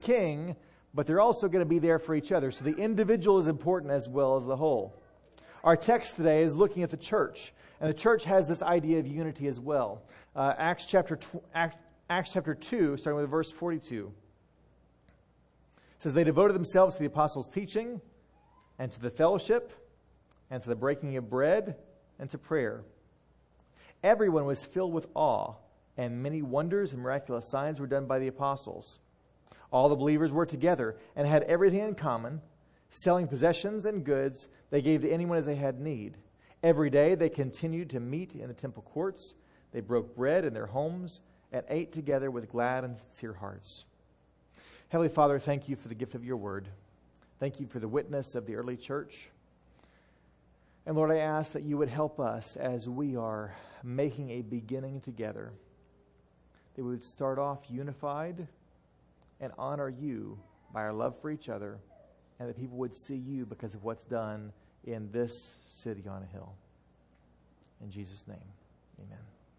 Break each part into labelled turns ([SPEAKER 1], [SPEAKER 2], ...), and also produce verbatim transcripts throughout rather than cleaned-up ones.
[SPEAKER 1] king, but they're also going to be there for each other. So the individual is important as well as the whole. Our text today is looking at the church, and the church has this idea of unity as well. Uh, Acts chapter tw- Acts, Acts chapter two, starting with verse forty-two. It says, they devoted themselves to the apostles' teaching, and to the fellowship, and to the breaking of bread, and to prayer. Everyone was filled with awe, and many wonders and miraculous signs were done by the apostles. All the believers were together and had everything in common. Selling possessions and goods, they gave to anyone as they had need. Every day they continued to meet in the temple courts. They broke bread in their homes and ate together with glad and sincere hearts. Heavenly Father, thank you for the gift of your word. Thank you for the witness of the early church. And Lord, I ask that you would help us as we are making a beginning together, that we would start off unified and honor you by our love for each other, and that people would see you because of what's done in this city on a hill. In Jesus' name, amen.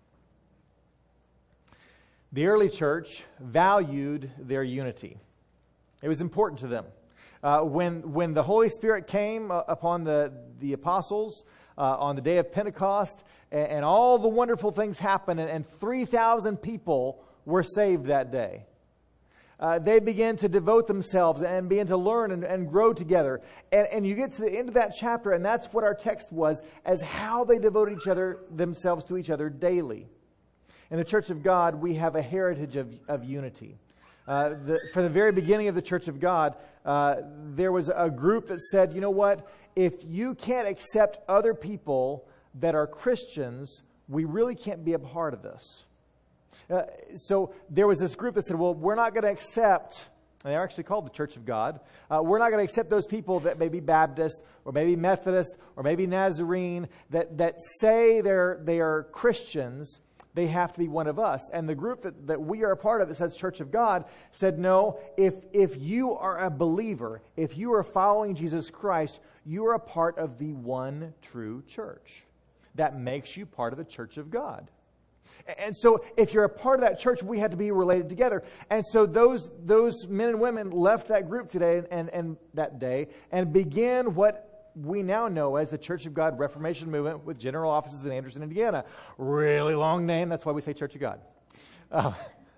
[SPEAKER 1] The early church valued their unity. It was important to them. Uh, when when the Holy Spirit came uh, upon the, the apostles uh, on the day of Pentecost, and, and all the wonderful things happened, and, and three thousand people were saved that day. Uh, they began to devote themselves and begin to learn and, and grow together. And, and you get to the end of that chapter, and that's what our text was, as how they devoted each other themselves to each other daily. In the Church of God, we have a heritage of, of unity. Uh, the, for the very beginning of the Church of God, uh, there was a group that said, you know what, if you can't accept other people that are Christians, we really can't be a part of this. Uh, so there was this group that said, well, we're not going to accept, and they're actually called the Church of God, uh, we're not going to accept those people that may be Baptist or maybe Methodist or maybe Nazarene that, that say they're, they are Christians. They have to be one of us. And the group that, that we are a part of that says Church of God said, no, if, if you are a believer, if you are following Jesus Christ, you are a part of the one true church. That makes you part of the Church of God. And so if you're a part of that church, we had to be related together. And so those those men and women left that group today and, and, and that day and began what we now know as the Church of God Reformation Movement with general offices in Anderson, Indiana. Really long name. That's why we say Church of God. Uh,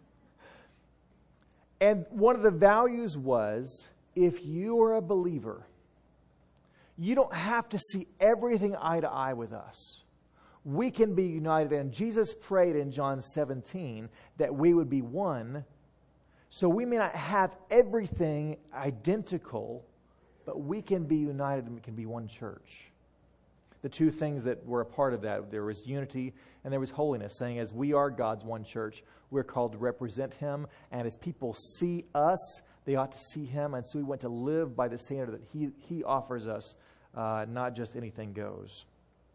[SPEAKER 1] and one of the values was, if you are a believer, you don't have to see everything eye to eye with us. We can be united. And Jesus prayed in John seventeen that we would be one. So we may not have everything identical, but we can be united and we can be one church. The two things that were a part of that, there was unity and there was holiness, saying as we are God's one church, we're called to represent Him. And as people see us, they ought to see Him. And so we want to live by the standard that He, he offers us, uh, not just anything goes.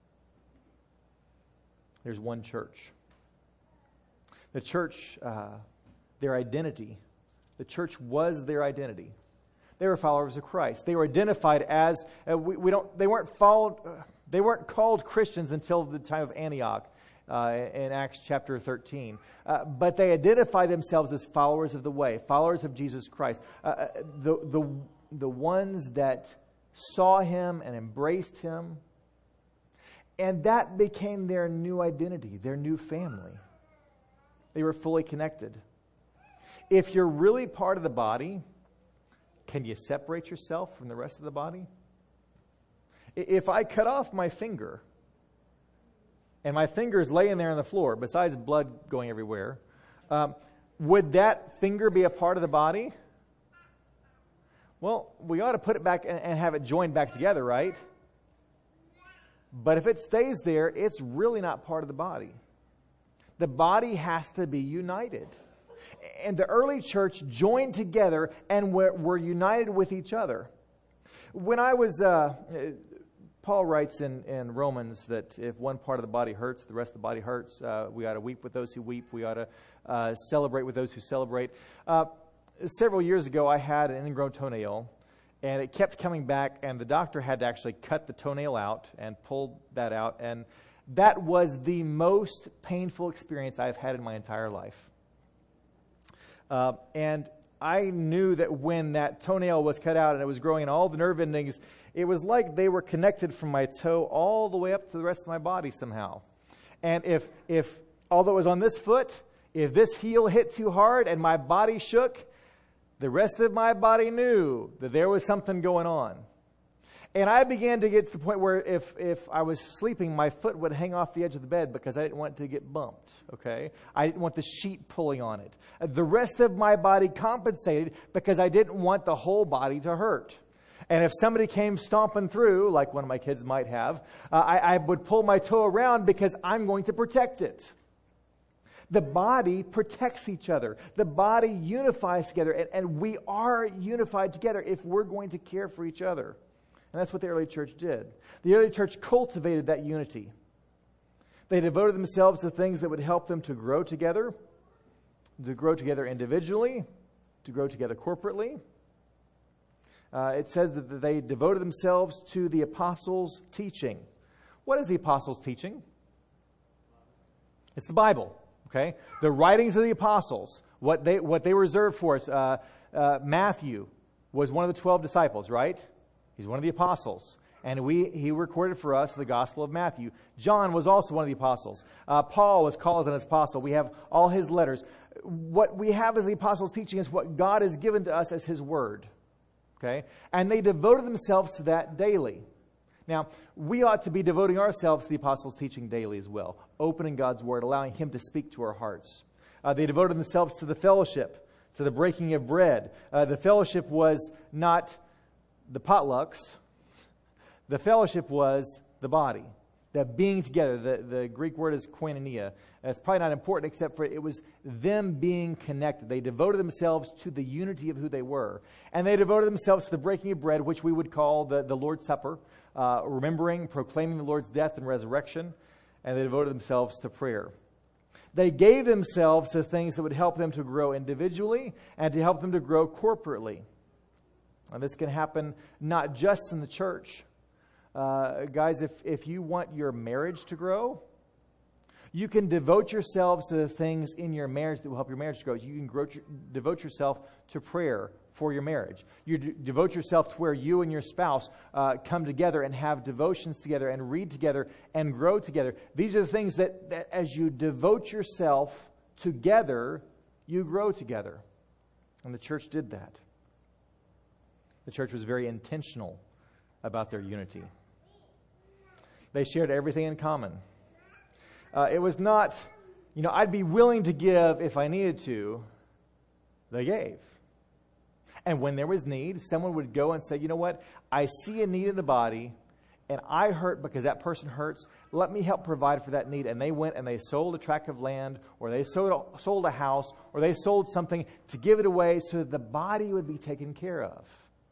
[SPEAKER 1] There's one church. The church, uh, their identity, the church was their identity. They were followers of Christ. They were identified as uh, we, we don't. They weren't followed. Uh, they weren't called Christians until the time of Antioch uh, in Acts chapter thirteen. Uh, but they identified themselves as followers of the way, followers of Jesus Christ. Uh, the the the ones that saw Him and embraced Him, and that became their new identity, their new family. They were fully connected. If you're really part of the body, can you separate yourself from the rest of the body? If I cut off my finger, and my finger is laying there on the floor, besides blood going everywhere, um, would that finger be a part of the body? Well, we ought to put it back and, and have it joined back together, right? But if it stays there, it's really not part of the body. The body has to be united. And the early church joined together and were, were united with each other. When I was, uh, Paul writes in, in Romans that if one part of the body hurts, the rest of the body hurts. Uh, we ought to weep with those who weep. We ought to uh, celebrate with those who celebrate. Uh, several years ago, I had an ingrown toenail, and it kept coming back, and the doctor had to actually cut the toenail out and pull that out. And that was the most painful experience I've had in my entire life. Uh, and I knew that when that toenail was cut out and it was growing in all the nerve endings, it was like they were connected from my toe all the way up to the rest of my body somehow. And if, if although it was on this foot, if this heel hit too hard and my body shook, the rest of my body knew that there was something going on. And I began to get to the point where if, if I was sleeping, my foot would hang off the edge of the bed because I didn't want it to get bumped, okay? I didn't want the sheet pulling on it. The rest of my body compensated because I didn't want the whole body to hurt. And if somebody came stomping through, like one of my kids might have, uh, I, I would pull my toe around because I'm going to protect it. The body protects each other. The body unifies together, and, and we are unified together if we're going to care for each other. And that's what the early church did. The early church cultivated that unity. They devoted themselves to things that would help them to grow together, to grow together individually, to grow together corporately. Uh, it says that they devoted themselves to the apostles' teaching. What is the apostles' teaching? It's the Bible, okay? The writings of the apostles, what they what they reserved for us. Uh, uh, Matthew was one of the twelve disciples, right? He's one of the apostles. And we he recorded for us the Gospel of Matthew. John was also one of the apostles. Uh, Paul was called as an apostle. We have all his letters. What we have as the apostles' teaching is what God has given to us as his word. Okay? And they devoted themselves to that daily. Now, we ought to be devoting ourselves to the apostles' teaching daily as well. Opening God's word, allowing him to speak to our hearts. Uh, they devoted themselves to the fellowship, to the breaking of bread. Uh, the fellowship was not the potlucks. The fellowship was the body, the being together. The, the Greek word is koinonia. It's probably not important except for it was them being connected. They devoted themselves to the unity of who they were. And they devoted themselves to the breaking of bread, which we would call the, the Lord's Supper, uh, remembering, proclaiming the Lord's death and resurrection. And they devoted themselves to prayer. They gave themselves to things that would help them to grow individually and to help them to grow corporately. And this can happen not just in the church. Uh, guys, if, if you want your marriage to grow, you can devote yourselves to the things in your marriage that will help your marriage to grow. You can grow, devote yourself to prayer for your marriage. You d- devote yourself to where you and your spouse uh, come together and have devotions together and read together and grow together. These are the things that, that as you devote yourself together, you grow together. And the church did that. The church was very intentional about their unity. They shared everything in common. Uh, it was not, you know, I'd be willing to give if I needed to. They gave. And when there was need, someone would go and say, you know what, I see a need in the body, and I hurt because that person hurts. Let me help provide for that need. And they went and they sold a tract of land, or they sold, sold a house, or they sold something to give it away so that the body would be taken care of.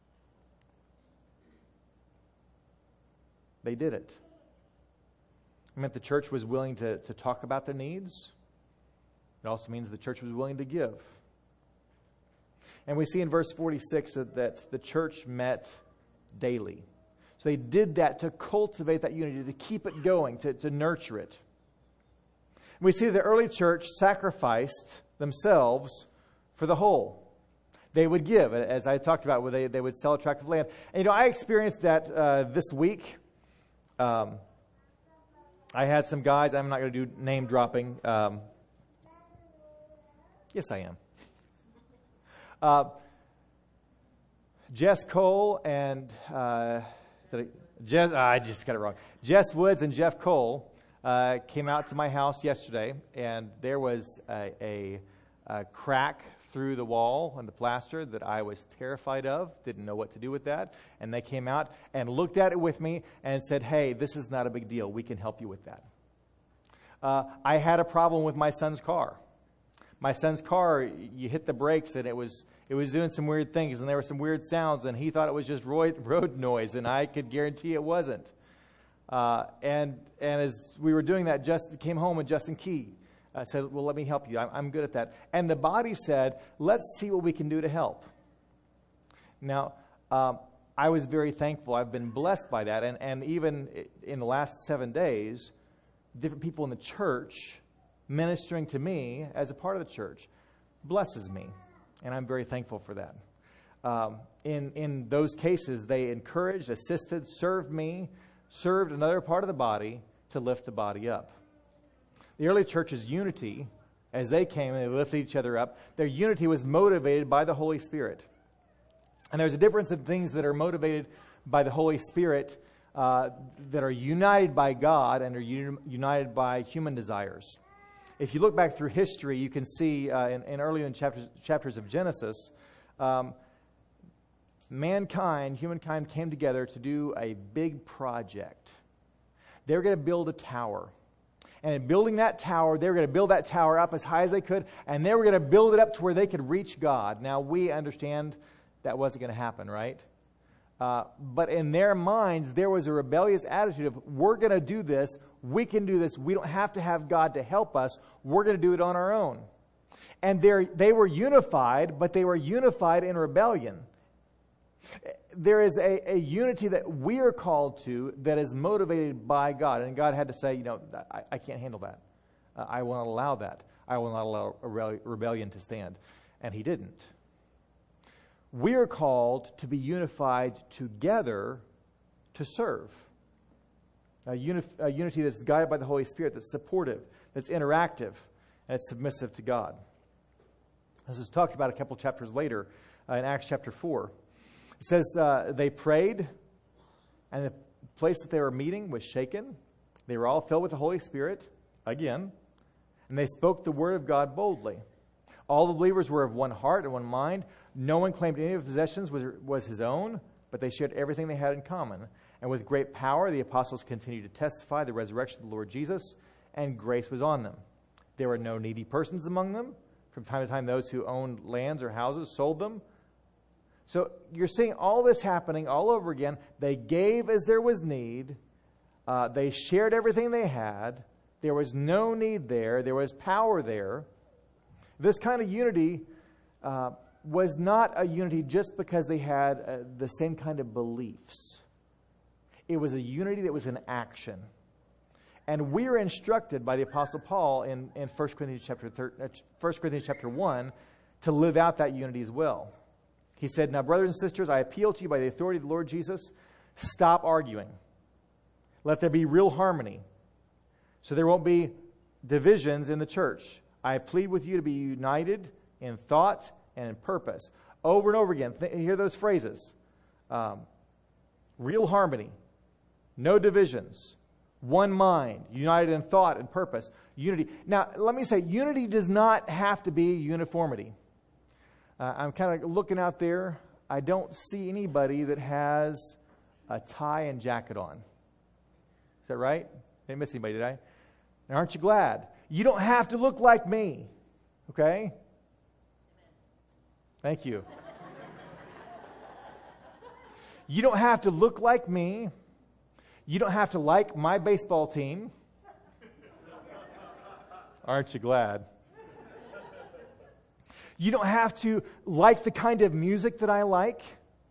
[SPEAKER 1] They did it. It meant the church was willing to, to talk about their needs. It also means the church was willing to give. And we see in verse forty-six that, that the church met daily. So they did that to cultivate that unity, to keep it going, to, to nurture it. And we see the early church sacrificed themselves for the whole. They would give, as I talked about, where they, they would sell a tract of land. And, you know, I experienced that uh, this week. Um, I had some guys, I'm not going to do name dropping. Um, yes, I am. Uh, Jess Cole and, uh, I, Jess, I just got it wrong. Jess Woods and Jeff Cole uh, came out to my house yesterday, and there was a, a, a crack through the wall and the plaster that I was terrified of, didn't know what to do with that. And they came out and looked at it with me and said, hey, this is not a big deal. We can help you with that. Uh, I had a problem with my son's car. My son's car, you hit the brakes and it was it was doing some weird things, and there were some weird sounds, and he thought it was just road, road noise, and I could guarantee it wasn't. Uh, and and as we were doing that, Justin came home, and Justin Key Uh, said, well, let me help you. I'm, I'm good at that. And the body said, let's see what we can do to help. Now, um, I was very thankful. I've been blessed by that. And, and even in the last seven days, different people in the church ministering to me as a part of the church blesses me. And I'm very thankful for that. Um, in, in those cases, they encouraged, assisted, served me, served another part of the body to lift the body up. The early church's unity, as they came and they lifted each other up, their unity was motivated by the Holy Spirit. And there's a difference in things that are motivated by the Holy Spirit uh, that are united by God and are un- united by human desires. If you look back through history, you can see uh, in, in early in chapters, chapters of Genesis, um, mankind, humankind came together to do a big project. They were going to build a tower. And in building that tower, they were going to build that tower up as high as they could, and they were going to build it up to where they could reach God. Now, we understand that wasn't going to happen, right? Uh, but in their minds, there was a rebellious attitude of, we're going to do this, we can do this, we don't have to have God to help us, we're going to do it on our own. And they were unified, but they were unified in rebellion. There is a, a unity that we are called to that is motivated by God. And God had to say, you know, I, I can't handle that. Uh, I will not allow that. I will not allow a rebellion to stand. And he didn't. We are called to be unified together to serve. A, uni- a unity that's guided by the Holy Spirit, that's supportive, that's interactive, and it's submissive to God. This is talked about a couple chapters later uh, in Acts chapter four. It says uh, they prayed, and the place that they were meeting was shaken. They were all filled with the Holy Spirit, again, and they spoke the word of God boldly. All the believers were of one heart and one mind. No one claimed any of his possessions was, was his own, but they shared everything they had in common. And with great power, the apostles continued to testify the resurrection of the Lord Jesus, and grace was on them. There were no needy persons among them. From time to time, those who owned lands or houses sold them. So you're seeing all this happening all over again. They gave as there was need. Uh, they shared everything they had. There was no need there. There was power there. This kind of unity uh, was not a unity just because they had uh, the same kind of beliefs. It was a unity that was in action. And we are instructed by the Apostle Paul in, in First Corinthians chapter thir- uh, First Corinthians chapter one to live out that unity as well. He said, "Now, brothers and sisters, I appeal to you by the authority of the Lord Jesus, stop arguing. Let there be real harmony, so there won't be divisions in the church. I plead with you to be united in thought and in purpose." Over and over again, th- hear those phrases. Um, real harmony, no divisions, one mind, united in thought and purpose, unity. Now, let me say, unity does not have to be uniformity. Uh, I'm kind of looking out there. I don't see anybody that has a tie and jacket on. Is that right? Didn't miss anybody, did I? And aren't you glad? You don't have to look like me. Okay? Thank you. You don't have to look like me. You don't have to like my baseball team. Aren't you glad? You don't have to like the kind of music that I like.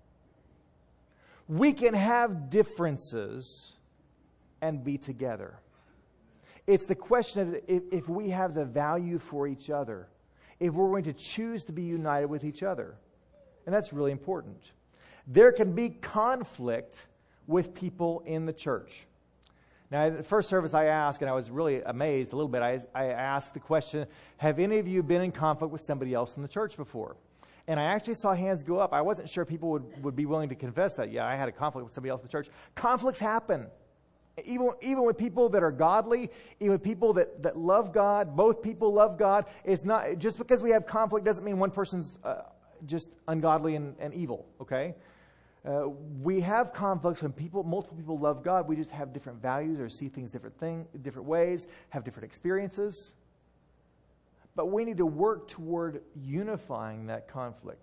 [SPEAKER 1] We can have differences and be together. It's the question of if, if we have the value for each other, if we're going to choose to be united with each other. And that's really important. There can be conflict with people in the church. Now, in the first service I asked, and I was really amazed a little bit, I, I asked the question, have any of you been in conflict with somebody else in the church before? And I actually saw hands go up. I wasn't sure people would, would be willing to confess that. Yeah, I had a conflict with somebody else in the church. Conflicts happen. Even, even with people that are godly, even with people that, that love God, both people love God. It's not, just because we have conflict doesn't mean one person's uh, just ungodly and, and evil, okay? Uh, we have conflicts when people, multiple people love God. We just have different values or see things different thing, different ways, have different experiences. But we need to work toward unifying that conflict.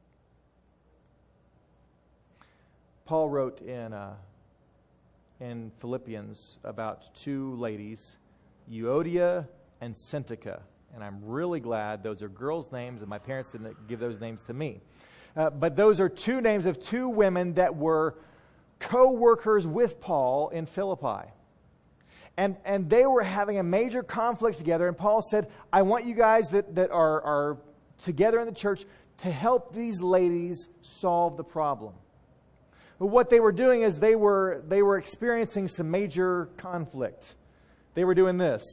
[SPEAKER 1] Paul wrote in uh, in Philippians about two ladies, Euodia and Syntyche. And I'm really glad those are girls' names, and my parents didn't give those names to me. Uh, but those are two names of two women that were co-workers with Paul in Philippi. And and they were having a major conflict together, and Paul said, I want you guys that, that are, are together in the church to help these ladies solve the problem. What they were doing is they were they were experiencing some major conflict. They were doing this.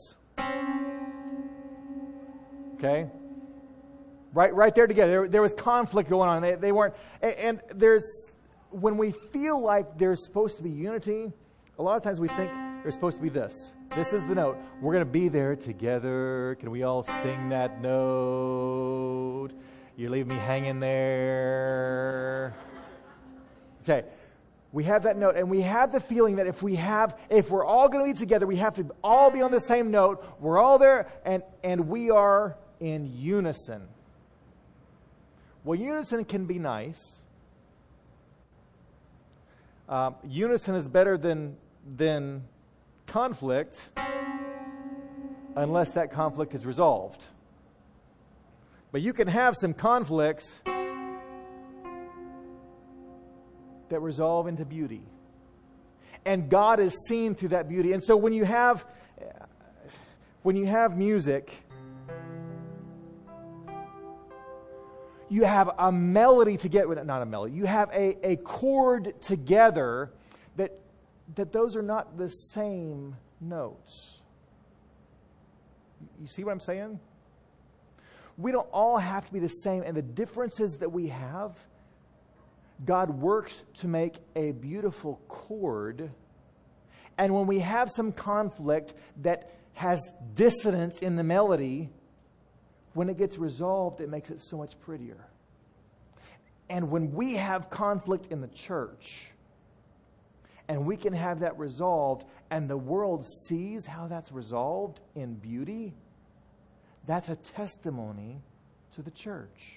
[SPEAKER 1] Okay? Right right there together. There, there was conflict going on. They, they weren't and, and there's when we feel like there's supposed to be unity, a lot of times we think there's supposed to be this. This is the note. We're going to be there together. Can we all sing that note? You leave me hanging there. Okay. We have that note, and we have the feeling that if we have, if we're all going to be together, we have to all be on the same note. We're all there, and, and we are in unison. Well, unison can be nice. Uh, unison is better than than conflict, unless that conflict is resolved. But you can have some conflicts that resolve into beauty. And God is seen through that beauty. And so when you have when you have music, you have a melody together, not a melody, you have a, a chord together that that those are not the same notes. You see what I'm saying? We don't all have to be the same, and the differences that we have, God works to make a beautiful chord. And when we have some conflict that has dissonance in the melody, when it gets resolved, it makes it so much prettier. And when we have conflict in the church, and we can have that resolved, and the world sees how that's resolved in beauty, that's a testimony to the church.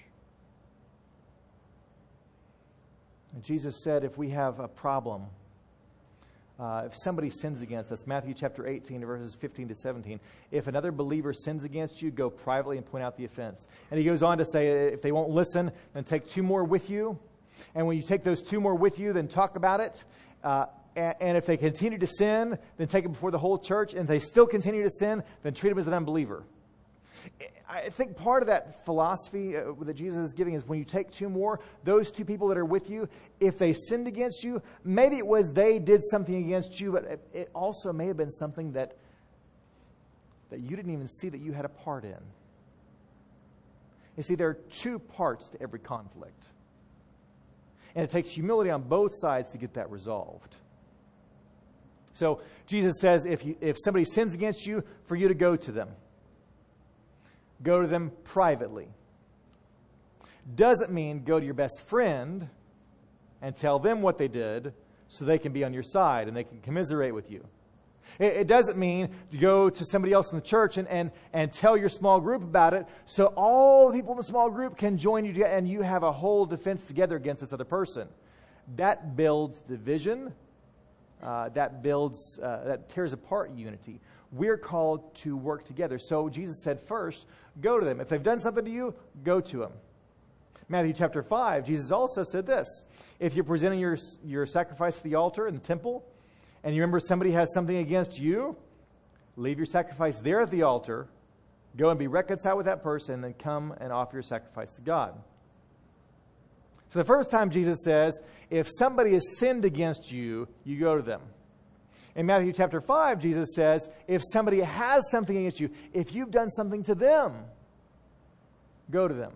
[SPEAKER 1] And Jesus said if we have a problem, uh, if somebody sins against us, Matthew chapter eighteen, verses fifteen to seventeen, if another believer sins against you, go privately and point out the offense. And he goes on to say, if they won't listen, then take two more with you. And when you take those two more with you, then talk about it. Uh, and, and if they continue to sin, then take it before the whole church. And if they still continue to sin, then treat them as an unbeliever. I think part of that philosophy uh, that Jesus is giving is when you take two more, those two people that are with you, if they sinned against you, maybe it was they did something against you, but it, it also may have been something that that you didn't even see that you had a part in. You see, there are two parts to every conflict. And it takes humility on both sides to get that resolved. So Jesus says if you, if somebody sins against you, for you to go to them. Go to them privately. Doesn't mean go to your best friend and tell them what they did so they can be on your side and they can commiserate with you. It, it doesn't mean to go to somebody else in the church and, and, and tell your small group about it so all the people in the small group can join you and you have a whole defense together against this other person. That builds division. Uh, that builds, uh, that tears apart unity. We're called to work together. So Jesus said first, go to them. If they've done something to you, go to them. Matthew chapter five, Jesus also said this. If you're presenting your, your sacrifice to the altar in the temple, and you remember somebody has something against you, leave your sacrifice there at the altar, go and be reconciled with that person, and then come and offer your sacrifice to God. So the first time Jesus says, if somebody has sinned against you, you go to them. In Matthew chapter five, Jesus says, if somebody has something against you, if you've done something to them, go to them.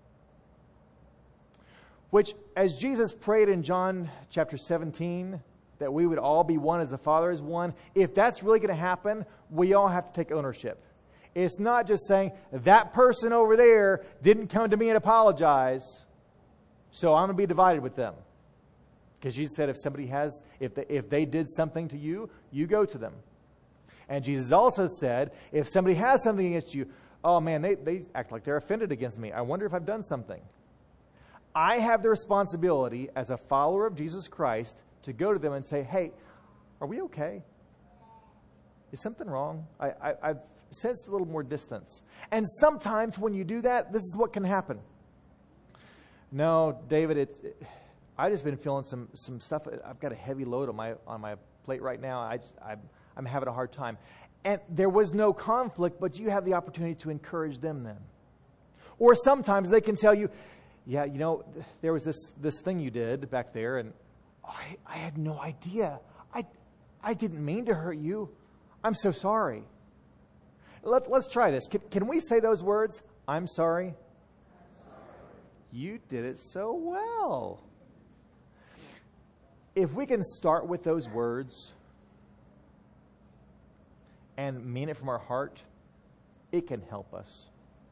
[SPEAKER 1] Which, as Jesus prayed in John chapter seventeen, that we would all be one as the Father is one, if that's really going to happen, we all have to take ownership. It's not just saying, that person over there didn't come to me and apologize, so I'm going to be divided with them. Because Jesus said if somebody has, if they, if they did something to you, you go to them. And Jesus also said, if somebody has something against you, oh man, they, they act like they're offended against me. I wonder if I've done something. I have the responsibility as a follower of Jesus Christ to go to them and say, hey, are we okay? Is something wrong? I, I, I've sensed a little more distance. And sometimes when you do that, this is what can happen. No, David, it's... It, I've just been feeling some some stuff. I've got a heavy load on my on my plate right now. I just, I'm, I'm having a hard time. And there was no conflict, but you have the opportunity to encourage them then. Or sometimes they can tell you, yeah, you know, there was this, this thing you did back there, and I, I had no idea. I, I didn't mean to hurt you. I'm so sorry. Let, let's try this. Can, can we say those words? I'm sorry. I'm sorry. You did it so well. If we can start with those words and mean it from our heart, it can help us.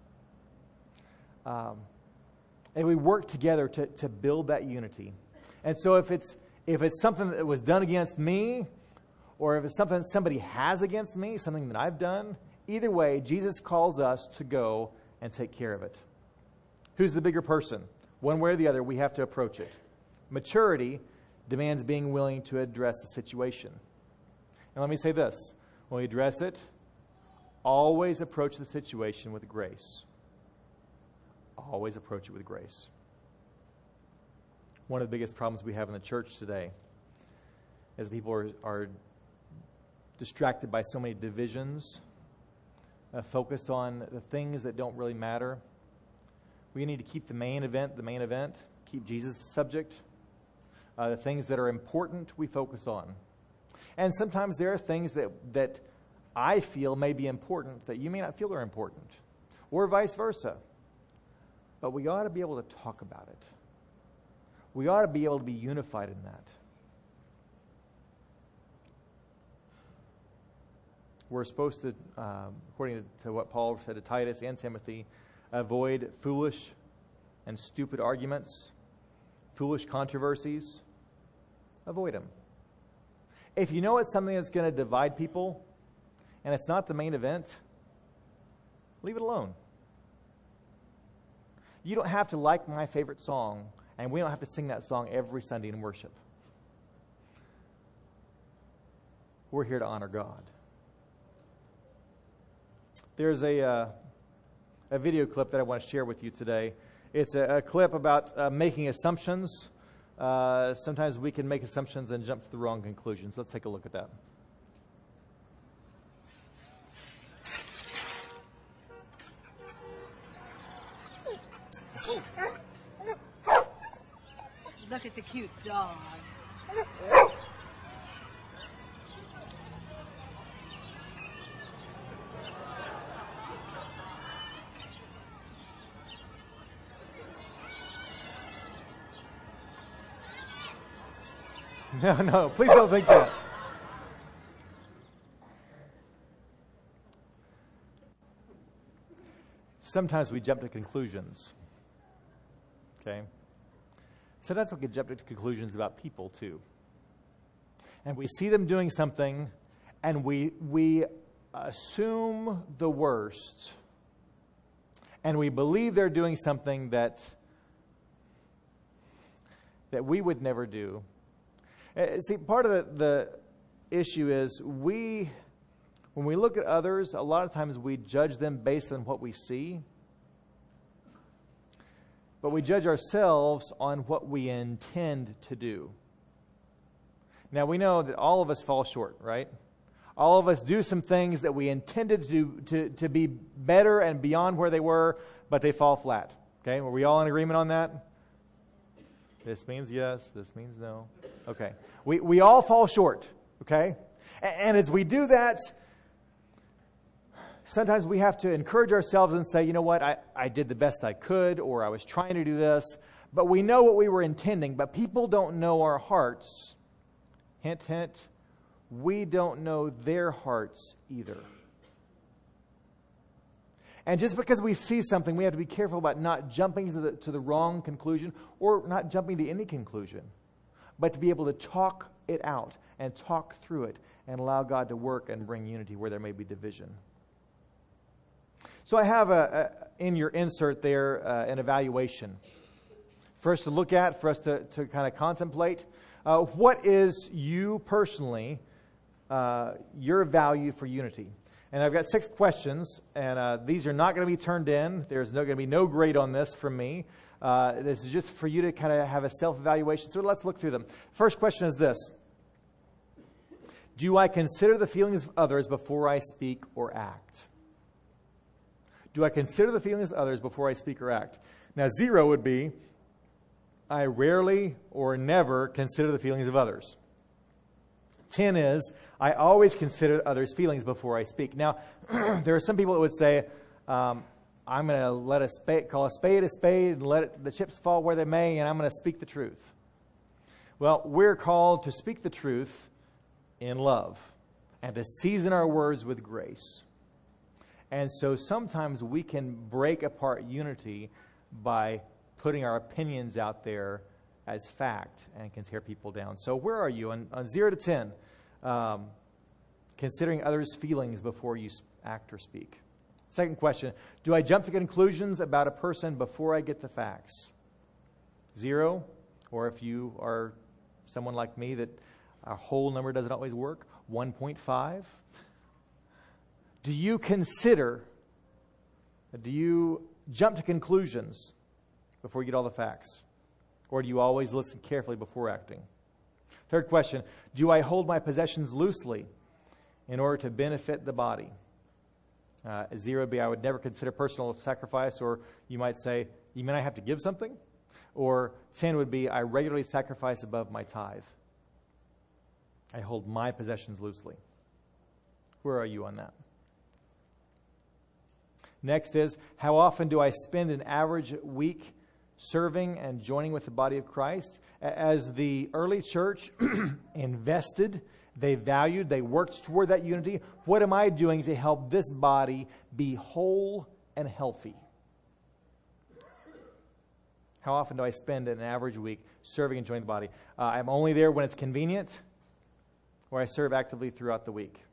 [SPEAKER 1] Um, and we work together to, to build that unity. And so if it's if it's something that was done against me, or if it's something that somebody has against me, something that I've done, either way, Jesus calls us to go and take care of it. Who's the bigger person? One way or the other, we have to approach it. Maturity demands being willing to address the situation. And let me say this. When we address it, always approach the situation with grace. Always approach it with grace. One of the biggest problems we have in the church today is people are, are distracted by so many divisions, uh, focused on the things that don't really matter. We need to keep the main event the main event, keep Jesus the subject. Uh, the things that are important, we focus on. And sometimes there are things that, that I feel may be important that you may not feel are important, or vice versa. But we ought to be able to talk about it. We ought to be able to be unified in that. We're supposed to, um, according to what Paul said to Titus and Timothy, avoid foolish and stupid arguments, foolish controversies. Avoid them. If you know it's something that's going to divide people, and it's not the main event, leave it alone. You don't have to like my favorite song, and we don't have to sing that song every Sunday in worship. We're here to honor God. There's a uh, a video clip that I want to share with you today. It's a, a clip about uh, making assumptions. Uh, sometimes we can make assumptions and jump to the wrong conclusions. Let's take a look at that.
[SPEAKER 2] Look at the cute dog.
[SPEAKER 1] No, no, please don't think that. Sometimes we jump to conclusions. Okay? Sometimes we can jump to conclusions about people too. And we see them doing something, and we we assume the worst. And we believe they're doing something that that we would never do. Uh, see, part of the, the issue is we, when we look at others, a lot of times we judge them based on what we see. But we judge ourselves on what we intend to do. Now, we know that all of us fall short, right? All of us do some things that we intended to do to, to be better and beyond where they were, but they fall flat. Okay? Were we all in agreement on that? This means yes. This means no. Okay. We we all fall short. Okay? And, and as we do that, sometimes we have to encourage ourselves and say, you know what, I, I did the best I could, or I was trying to do this, but we know what we were intending, but people don't know our hearts. Hint, hint, we don't know their hearts either. And just because we see something, we have to be careful about not jumping to the, to the wrong conclusion, or not jumping to any conclusion, but to be able to talk it out and talk through it and allow God to work and bring unity where there may be division. So I have a, a in your insert there uh, an evaluation for us to look at, for us to, to kind of contemplate. Uh, what is you personally, uh, your value for unity? And I've got six questions, and uh, these are not going to be turned in. There's no, going to be no grade on this from me. Uh, this is just for you to kind of have a self-evaluation. So let's look through them. First question is this. Do I consider the feelings of others before I speak or act? Do I consider the feelings of others before I speak or act? Now, zero would be, I rarely or never consider the feelings of others. ten is, I always consider others' feelings before I speak. Now, there are some people that would say, um, I'm going to let a spade, call a spade a spade and let it, the chips fall where they may, and I'm going to speak the truth. Well, we're called to speak the truth in love and to season our words with grace. And so sometimes we can break apart unity by putting our opinions out there as fact and can tear people down. So where are you on, on zero to ten? Um, considering others' feelings before you act or speak. Second question, do I jump to conclusions about a person before I get the facts? Zero, or if you are someone like me that a whole number doesn't always work, one point five. Do you consider, do you jump to conclusions before you get all the facts? Or do you always listen carefully before acting? Third question, do I hold my possessions loosely in order to benefit the body? Uh, zero would be, I would never consider personal sacrifice, or you might say, you mean I have to give something? Or ten would be, I regularly sacrifice above my tithe. I hold my possessions loosely. Where are you on that? Next is, how often do I spend an average week serving and joining with the body of Christ? As the early church invested, they valued, they worked toward that unity. What am I doing to help this body be whole and healthy? How often do I spend an average week serving and joining the body? Uh, I'm only there when it's convenient, or I serve actively throughout the week.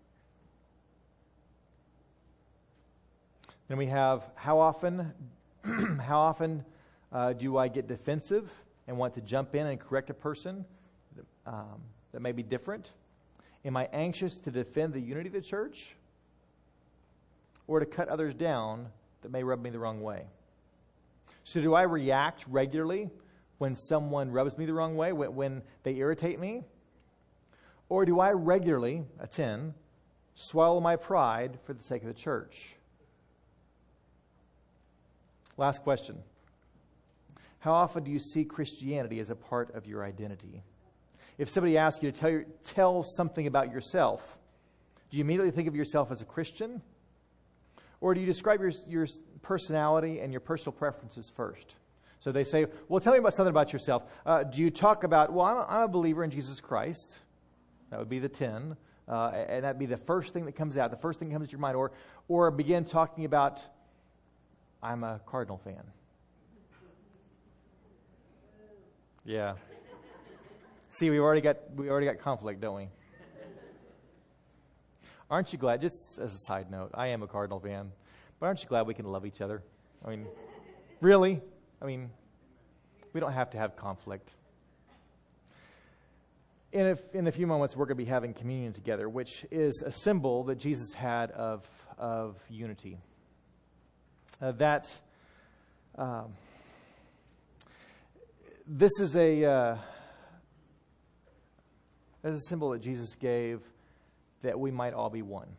[SPEAKER 1] Then we have, how often, how often uh, do I get defensive and want to jump in and correct a person um, that may be different? Am I anxious to defend the unity of the church, or to cut others down that may rub me the wrong way? So do I react regularly when someone rubs me the wrong way, when, when they irritate me? Or do I regularly, a ten, swallow my pride for the sake of the church? Last question. How often do you see Christianity as a part of your identity? If somebody asks you to tell, your, tell something about yourself, do you immediately think of yourself as a Christian? Or do you describe your, your personality and your personal preferences first? So they say, well, tell me about something about yourself. Uh, do you talk about, well, I'm a, I'm a believer in Jesus Christ. That would be the ten. Uh, and that'd be the first thing that comes out, the first thing that comes to your mind. Or, or begin talking about, I'm a Cardinal fan. Yeah. See, we already got we already got conflict, don't we? Aren't you glad? Just as a side note, I am a Cardinal fan, but aren't you glad we can love each other? I mean, really? I mean, we don't have to have conflict. In a, in a few moments, we're going to be having communion together, which is a symbol that Jesus had of of unity. Uh, that um, this is a uh, this is a symbol that Jesus gave that we might all be one.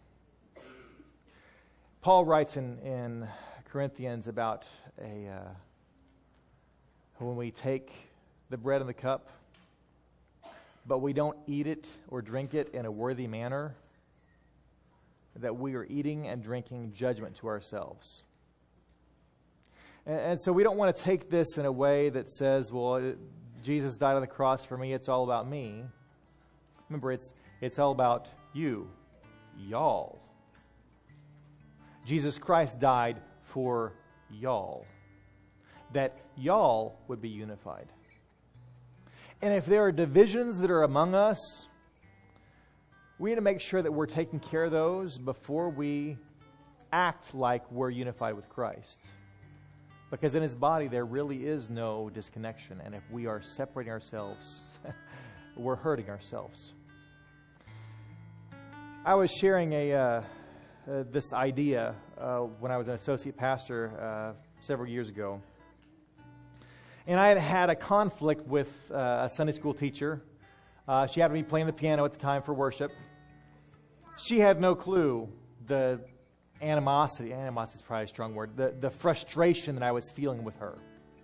[SPEAKER 1] Paul writes in, in Corinthians about a uh, when we take the bread and the cup, but we don't eat it or drink it in a worthy manner, that we are eating and drinking judgment to ourselves. And, and so we don't want to take this in a way that says, well, it, Jesus died on the cross for me, it's all about me. Remember, it's it's all about you, y'all. Jesus Christ died for y'all, that y'all would be unified. And if there are divisions that are among us, we need to make sure that we're taking care of those before we act like we're unified with Christ. Because in His body, there really is no disconnection. And if we are separating ourselves, we're hurting ourselves. I was sharing a uh, uh, this idea uh, when I was an associate pastor uh, several years ago. And I had had a conflict with uh, a Sunday school teacher. Uh, she happened to be playing the piano at the time for worship. She had no clue the animosity, animosity is probably a strong word, the, the frustration that I was feeling with her.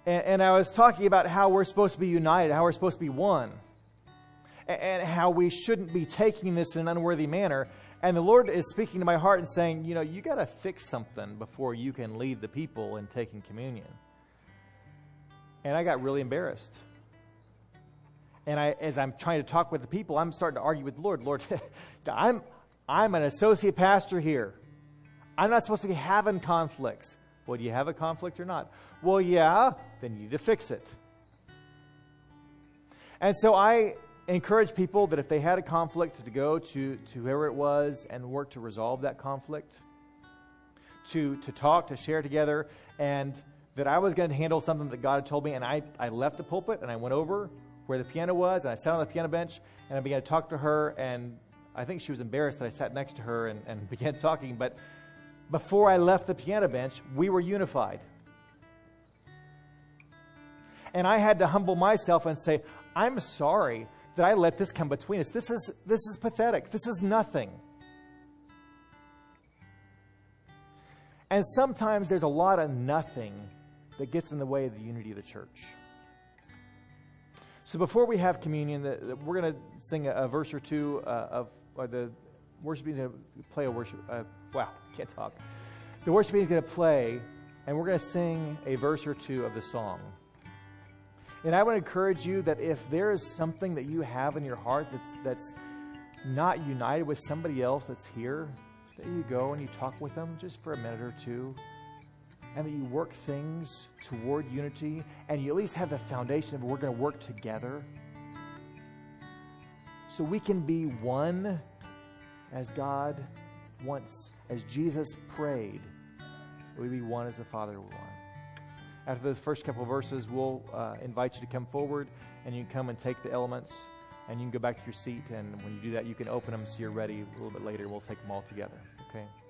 [SPEAKER 1] And, and I was talking about how we're supposed to be united, how we're supposed to be one, and, and how we shouldn't be taking this in an unworthy manner. And the Lord is speaking to my heart and saying, you know, you got to fix something before you can lead the people in taking communion. And I got really embarrassed. And I, as I'm trying to talk with the people, I'm starting to argue with the Lord. Lord, I'm I'm an associate pastor here. I'm not supposed to be having conflicts. Well, do you have a conflict or not? Well, yeah, then you need to fix it. And so I encourage people that if they had a conflict to go to, to whoever it was and work to resolve that conflict, to, to talk, to share together, and that I was going to handle something that God had told me. And I, I left the pulpit and I went over where the piano was, and I sat on the piano bench, and I began to talk to her, and I think she was embarrassed that I sat next to her and, and began talking, but before I left the piano bench, we were unified. And I had to humble myself and say, I'm sorry that I let this come between us. This is, this is pathetic. This is nothing. And sometimes there's a lot of nothing that gets in the way of the unity of the church. So before we have communion, the, the, we're going to sing a, a verse or two uh, of or the worship team is going to play a worship. Uh, wow, can't talk. The worship team is going to play, and we're going to sing a verse or two of the song. And I would encourage you that if there is something that you have in your heart that's that's not united with somebody else that's here, that you go and you talk with them just for a minute or two, and that you work things toward unity, and you at least have the foundation of we're going to work together so we can be one as God wants, as Jesus prayed, that we be one as the Father were one. After those first couple of verses, we'll uh, invite you to come forward, and you can come and take the elements, and you can go back to your seat, and when you do that, you can open them so you're ready a little bit later. We'll take them all together, okay?